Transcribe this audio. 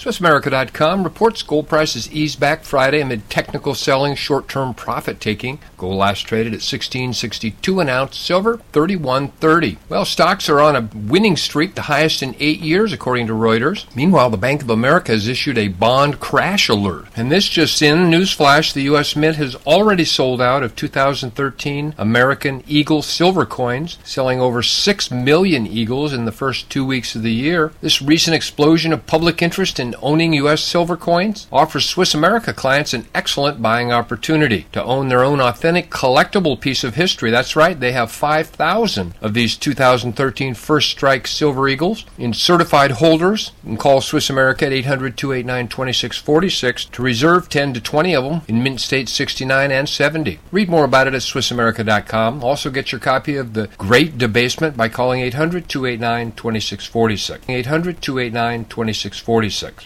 SwissAmerica.com reports gold prices eased back Friday amid technical selling, short-term profit-taking. Gold last traded at $16.62 an ounce, silver $31.30. Well, stocks are on a winning streak, the highest in 8 years, according to Reuters. Meanwhile, the Bank of America has issued a bond crash alert. And this just in, newsflash, the U.S. Mint has already sold out of 2013 American Eagle silver coins, selling over 6 million Eagles in the first 2 weeks of the year. This recent explosion of public interest in owning U.S. silver coins offers Swiss America clients an excellent buying opportunity to own their own authentic collectible piece of history. That's right, they have 5,000 of these 2013 First Strike Silver Eagles in certified holders. You can call Swiss America at 800-289-2646 to reserve 10 to 20 of them in Mint State 69 and 70. Read more about it at SwissAmerica.com. Also get your copy of The Great Debasement by calling 800-289-2646. 800-289-2646.